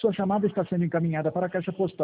Sua chamada está sendo encaminhada para a caixa postal